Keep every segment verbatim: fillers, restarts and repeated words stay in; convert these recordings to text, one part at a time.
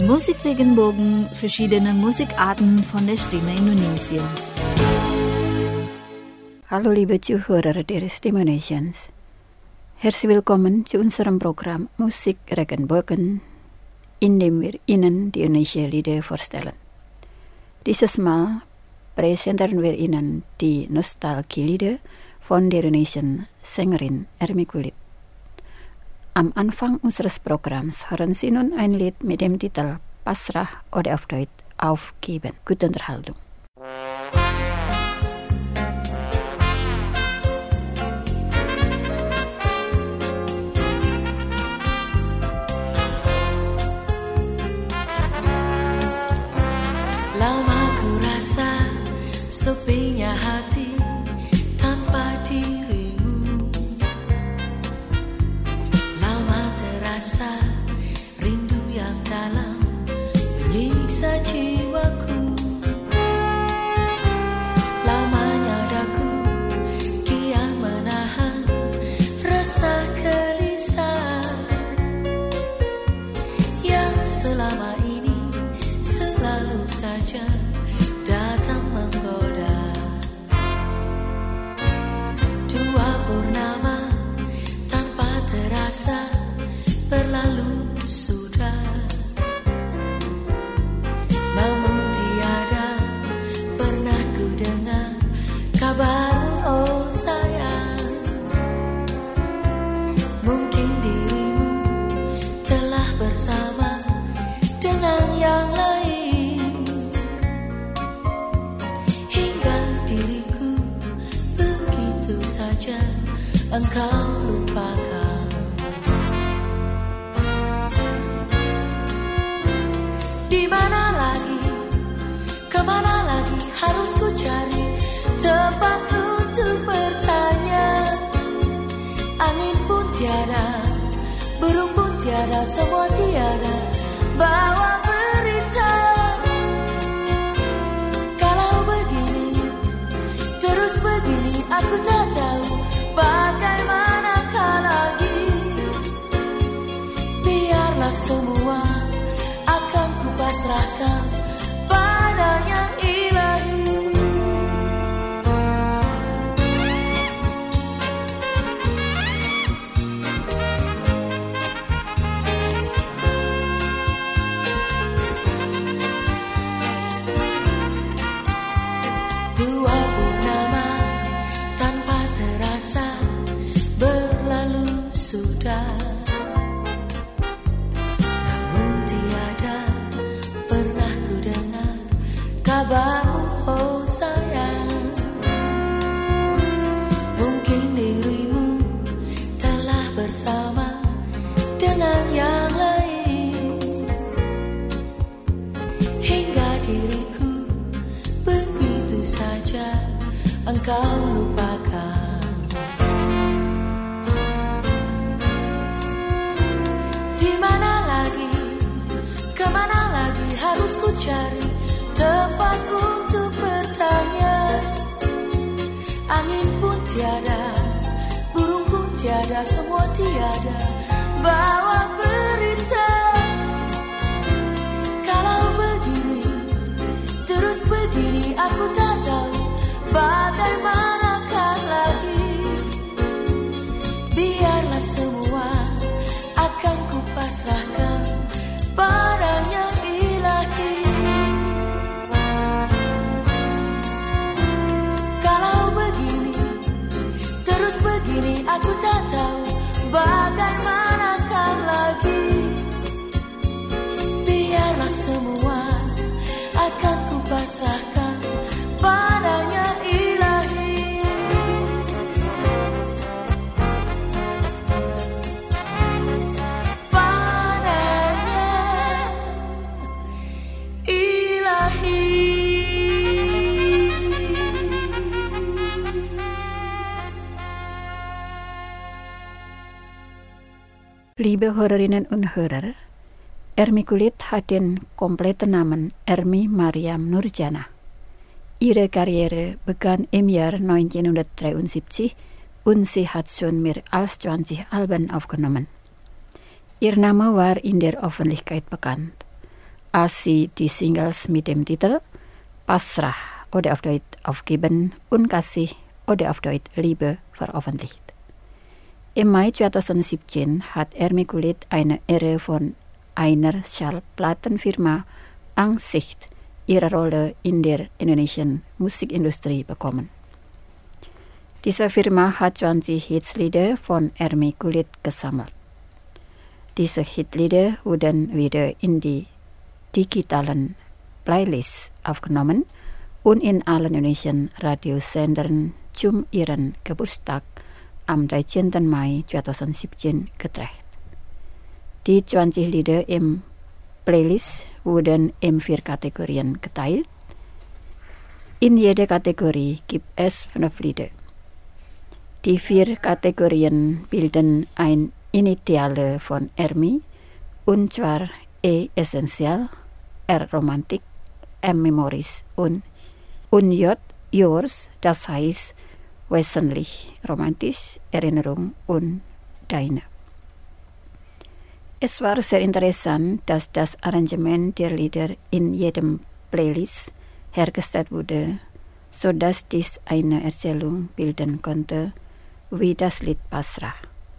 Musikregenbogen, verschiedene Musikarten von der Stimme Indonesiens. Hallo liebe Zuhörer der Stimme Indonesiens. Herzlich willkommen zu unserem Programm Musikregenbogen, in dem wir Ihnen die indonesische Lieder vorstellen. Dieses Mal präsentieren wir Ihnen die Nostalgie-Lieder von der indonesischen Sängerin Ermi Kulit. Am Anfang unseres Programms hören Sie nun ein Lied mit dem Titel Pasrah oder auf Deutsch Aufgeben. Gute Unterhaltung. Lama ku rasa sepinya hati tanpa dirimu. Lama terasa rindu yang dalam menyiksa jiwaku. Lamanya daku kian menahan rasa gelisah yang selama ini selalu saja datang menggoda. Dua purnama tanpa terasa berlalu sudah, namun tiada pernah ku dengar kabar oh sayang. Mungkin dirimu telah bersama dengan yang lain, hingga diriku begitu saja engkau lupakan. Di mana lagi, kemana lagi harus ku cari tempat untuk bertanya. Angin pun tiada, burung pun tiada, semua tiada bawa berita. Kalau begini, terus begini, aku tak tahu bagaimanakah lagi. Biarlah semua akan kupasrahkan padanya ilahi. Dua purnama tanpa terasa berlalu sudah, namun tiada pernah ku dengar kabarmu oh sayang. Mungkin dirimu telah bersama dengan yang lain, hingga diriku begitu saja engkau lupakan. Di mana lagi, kemana lagi harus ku cari tempat untuk bertanya. Angin pun tiada, burung pun tiada, semua tiada bawa berita. Kalau begini, terus begini, aku tak tahu bagaimanakah lagi. Biarlah semua akan kupasrahkan padanya ilahi. Kalau begini, terus begini, aku tak tahu bagaimanakah lagi. Biarlah semua akan kupasrahkan padanya ilahi. Padanya ilahi. Liebe Hörerinnen und Hörer, Ermi Kulit hat den kompletten Namen Ermi Mariam Nurjana. Ihre Karriere begann im Jahr neunzehnhundertdreiundsiebzig und sie hat schon mehr als zwanzig Alben aufgenommen. Ihr Name war in der Öffentlichkeit bekannt, als sie die Singles mit dem Titel Pasrah oder auf Deutsch Aufgeben und Kasih oder auf Deutsch Liebe veröffentlicht. Im Mai zwanzig zeventien hat Ermi Kulit eine Ehre von einer Schallplattenfirma Angsicht ihre Rolle in der indonesischen Musikindustrie bekommen. Diese Firma hat zwanzig Hitslieder von Ermi Kulit gesammelt. Diese Hitlieder wurden wieder in die digitalen Playlists aufgenommen und in allen indonesischen Radiosendern zum ihren Geburtstag am dreizehnten Mai zwanzig zeventien getragen. Die zwanzig Lieder im Playlist wurden in vier Kategorien geteilt. In jeder Kategorie gibt es fünf Lieder. Die vier Kategorien bilden ein Initiale von Ermi, und zwar E essential, R Romantik, M Memories und, und J Yours, das heißt wesentlich romantisch, Erinnerung und deine. Es war sehr interessant, dass das Arrangement der Lieder in jedem Playlist hergestellt wurde, sodass dies eine Erzählung bilden konnte, wie das Lied Pasrah.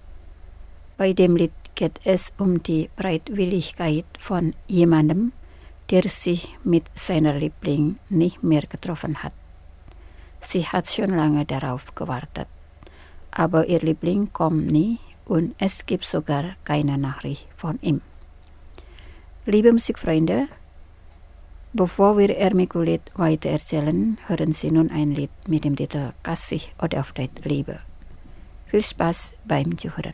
Bei dem Lied geht es um die Bereitwilligkeit von jemandem, der sich mit seiner Liebling nicht mehr getroffen hat. Sie hat schon lange darauf gewartet, aber ihr Liebling kommt nie und es gibt sogar keine Nachricht von ihm. Liebe Musikfreunde, bevor wir Ermi Kulit weiter erzählen, hören Sie nun ein Lied mit dem Titel Kasih oder auf Deutsch Liebe. Viel Spaß beim Zuhören.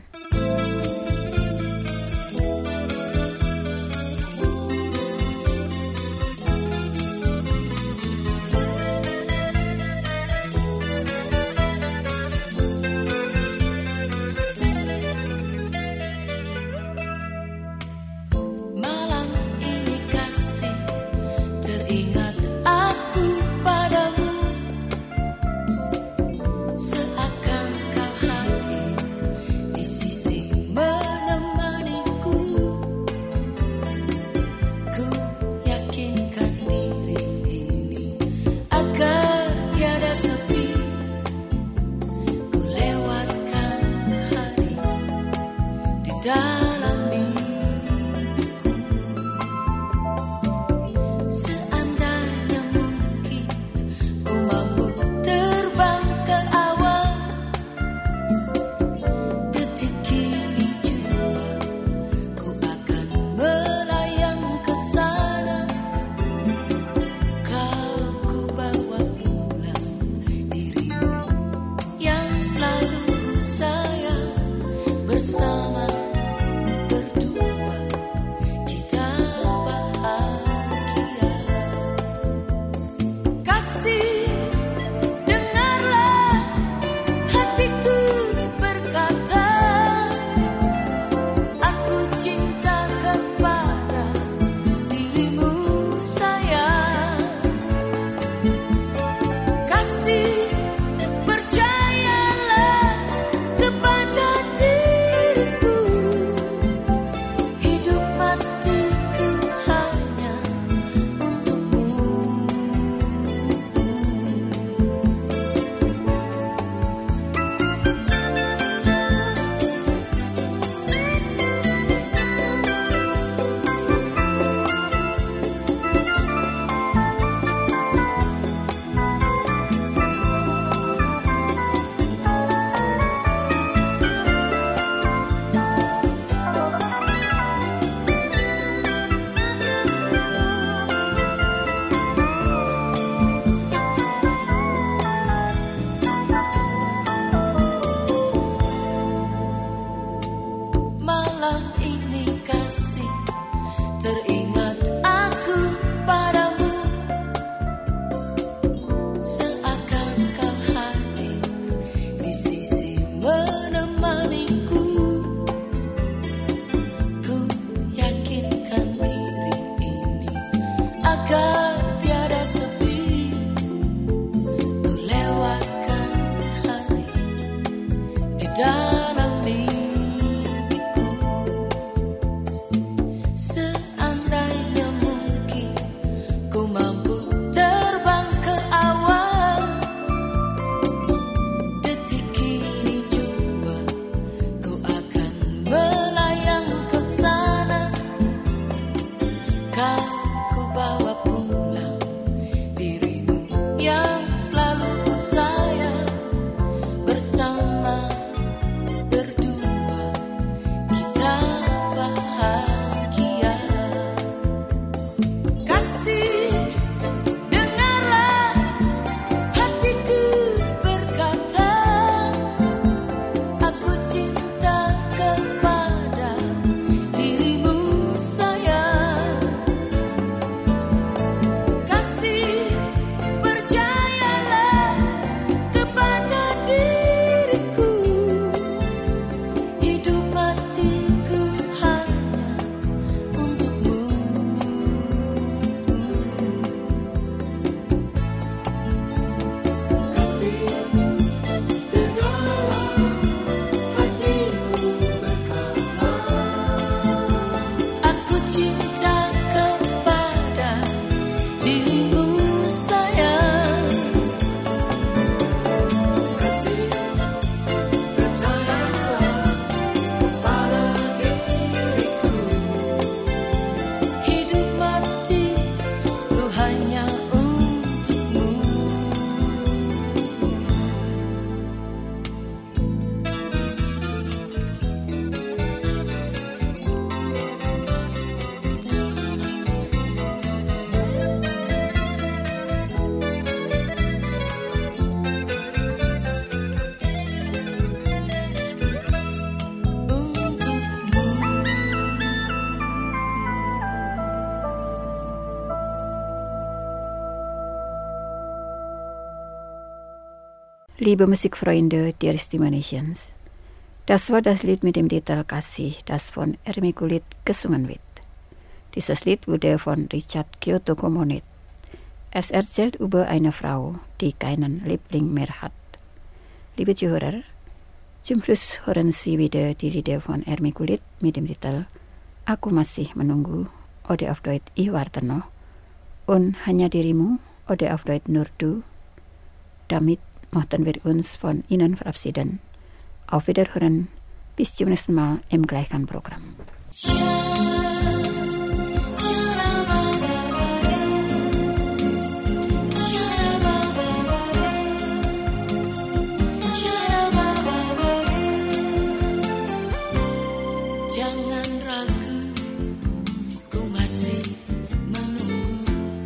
dalam mimpiku, seandainya Liebe Musikfreunde der Stimme Nations, das war das Lied mit dem Titel Kasih, das von Ermi Kulit gesungen wird. Dieses Lied wurde von Richard Kyoto komponiert. Es erzählt über eine Frau, die keinen Liebling mehr hat. Liebe Zuhörer, zum Schluss hören Sie wieder die Lieder von Ermi Kulit mit dem Titel Aku Masih Menunggu oder auf Deutsch Ich warte noch und Hanya Dirimu oder auf Deutsch Nur Du. Damit möchten wir uns von Ihnen verabschieden. Auf Wiederhören, bis zum nächsten Mal im gleichen Programm. Jangan ragu, ku masih menunggu.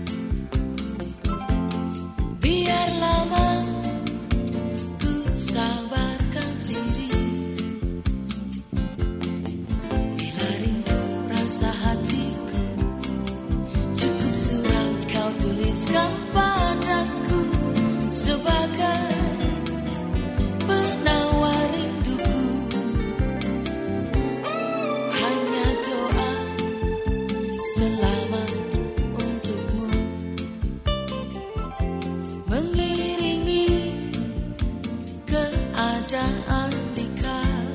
Biar lama ku sabarkan diri. Bila rindu rasa hatiku, cukup surat kau tuliskan padaku sebagai penawar rinduku. Hanya doa selamat untukmu, mengiringi keadaan di kau.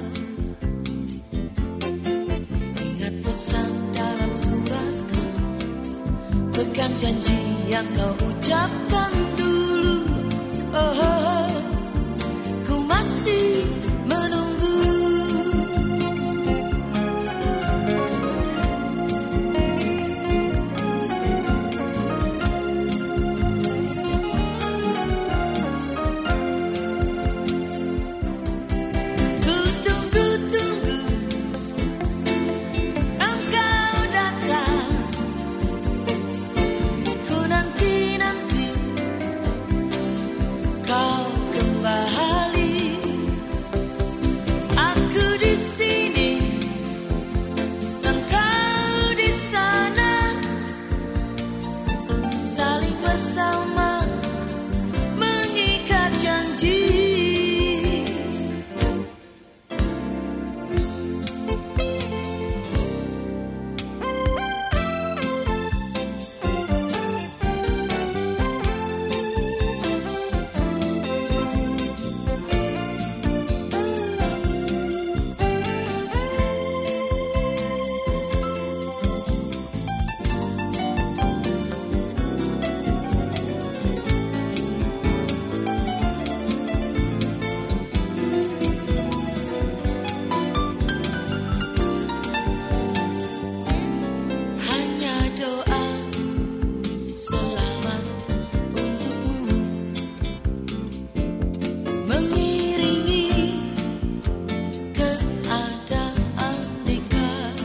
Ingat pesan dalam suratku, pegang janji yang kau ucapkan dulu. Oh, oh, oh, ku masih menunggu. Ku tunggu-tunggu engkau datang. Ku nanti-nanti kau kembali. Aku di sini dan kau di sana, saling bersama mengikat janji. Hanya doa selamat untukmu, mengiringi keadaan di kau.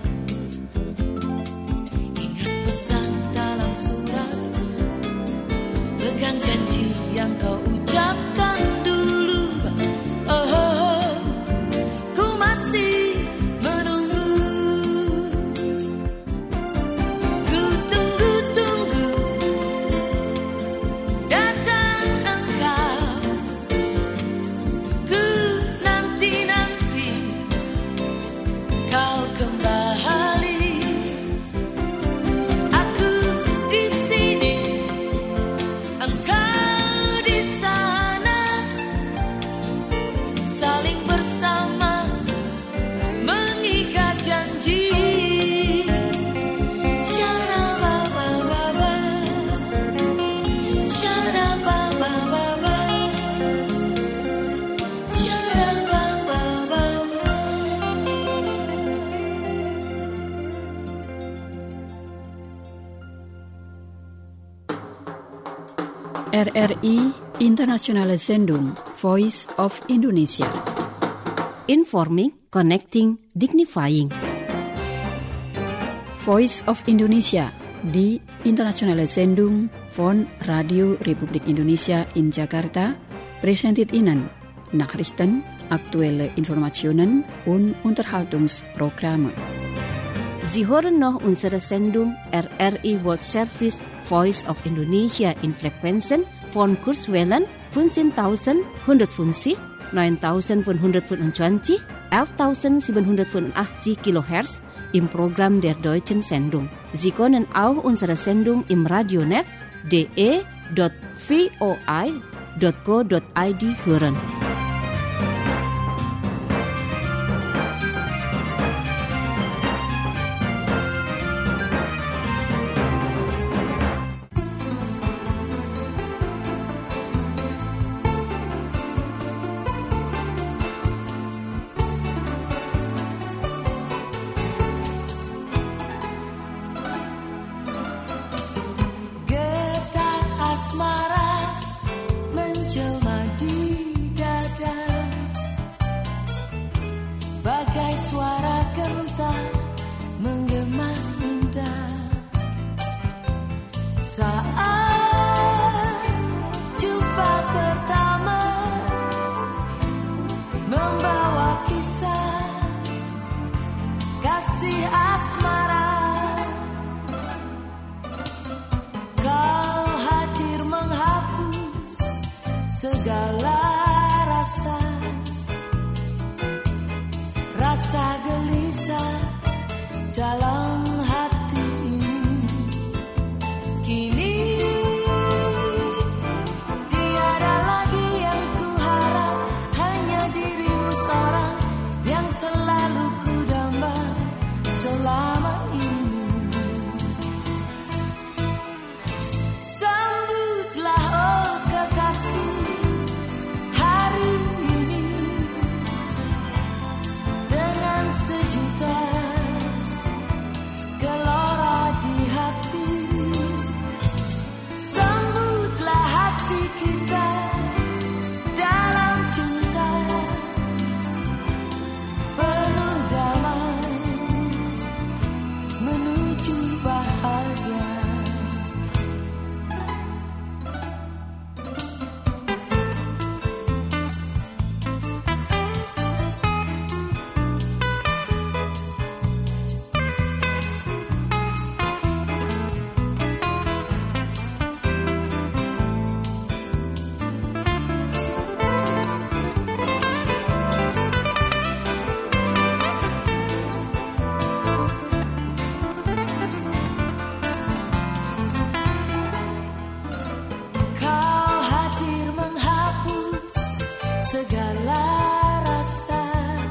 Ingat pesan dalam suratku, pegang janji yang kau ucapkan dulu. Oh, oh, oh, ku masih menunggu. Ku tunggu-tunggu datang engkau. Ku nanti-nanti kau kembali. Aku di sini, engkau di sana, saling bersama mengikat janji. Syarabababa, syarabababa, syarabababa. R R I Internationale Sendung Voice of Indonesia. Informing, connecting, dignifying. Voice of Indonesia, die internationale Sendung von Radio Republik Indonesia in Jakarta, präsentiert Ihnen Nachrichten, aktuelle Informationen und Unterhaltungsprogramme. Sie hören noch unsere Sendung R R I World Service Voice of Indonesia in Frequenzen von Kurzwellen fünfzehntausendeinhundertfünfzig, neuntausendfünfhundertfünfundzwanzig, elftausendsiebenhundertfünfundachtzig Kilohertz im Programm der deutschen Sendung. Sie können auch unsere Sendung im Radionet d e dot voi dot co dot i d hören. Asmara menjelma di dada, bagai suara kental menggema indah. Saat jumpa pertama membawa kisah kasih asmara, segala rasa, rasa gelisah dalam hati ini. Kini tiada lagi yang ku harap, hanya dirimu seorang yang selalu ku damba selama ini. Sambutlah oh kekasih sejuta gelora di hati. Sambutlah hati kita dalam cinta penuh damai menuju bahagia. Segala rasa,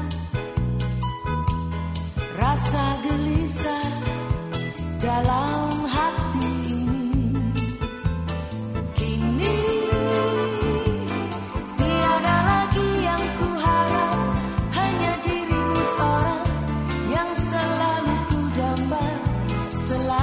rasa gelisah dalam hati ini. Kini tiada lagi yang ku harap, hanya dirimu seorang yang selalu ku damba, selalu